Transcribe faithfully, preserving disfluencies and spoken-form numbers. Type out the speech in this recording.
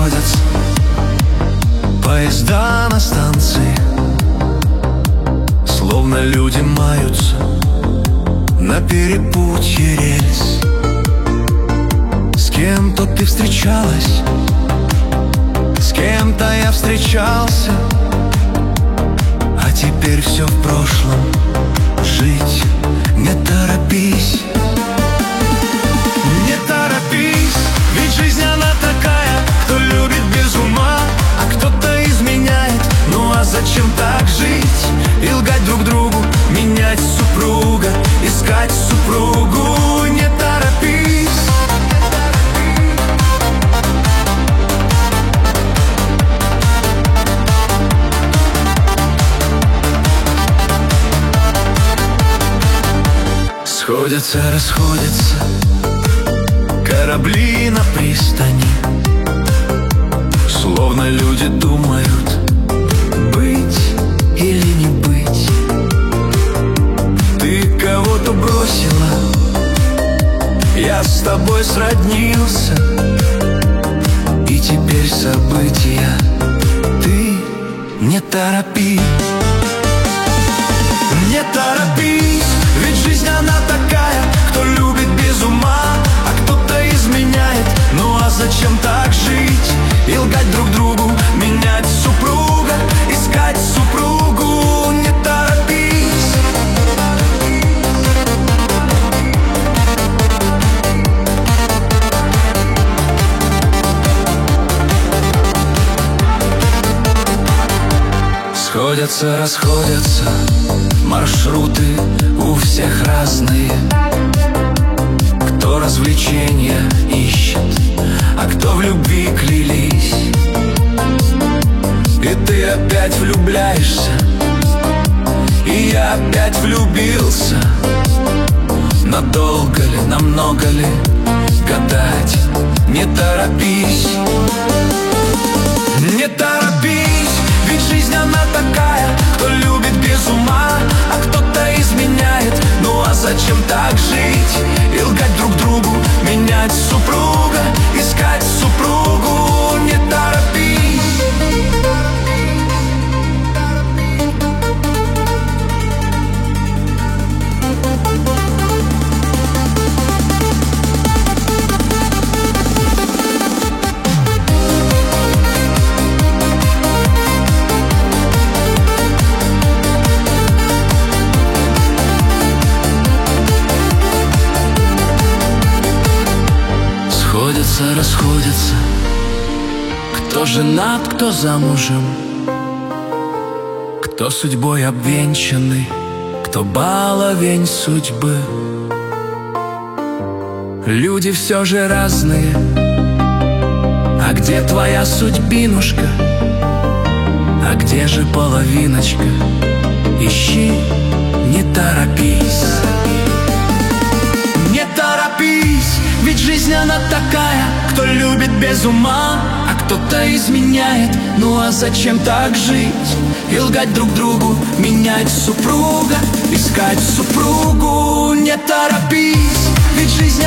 расходятся поезда на станции, словно люди маются на перепутье рельс. С кем-то ты встречалась, с кем-то я встречался, а теперь все в прошлом. Жить не торопись, не торопись, ведь жизнь она такая, кто любит без ума, а кто-то изменяет. Ну а зачем так жить и лгать друг другу, менять супруга, искать супругу? Не торопись. Сходятся, расходятся корабли на пристани, словно люди думают, быть или не быть. Ты кого-то бросила, я с тобой сроднился, и теперь события ты не торопи. Не торопись, ведь жизнь она такая, кто любит без ума, а кто-то изменяет. Ну а зачем так жить и лгать друг другу, менять супруга, искать супругу? Не торопись. Сходятся, расходятся маршруты у всех разные. Кто развлечения ищет, а кто в любви клялись. И ты опять влюбляешься, и я опять влюбился. Надолго ли, намного ли гадать? Не торопись, не торопись, ведь жизнь она такая, кто любит без ума, а кто-то изменяет. Ну а зачем так жить и лгать друг другу, менять супруга, искать супругу? Не торопись. Сходятся, расходятся, кто женат, кто замужем, кто судьбой обвенчанный, кто баловень судьбы. Люди все же разные, а где твоя судьбинушка? А где же половиночка? Ищи, не торопись. Не торопись, ведь жизнь она такая, кто любит без ума, а кто-то изменяет. Ну а зачем так жить и лгать друг другу, менять супруга, искать супругу? Не торопись, ведь жизнь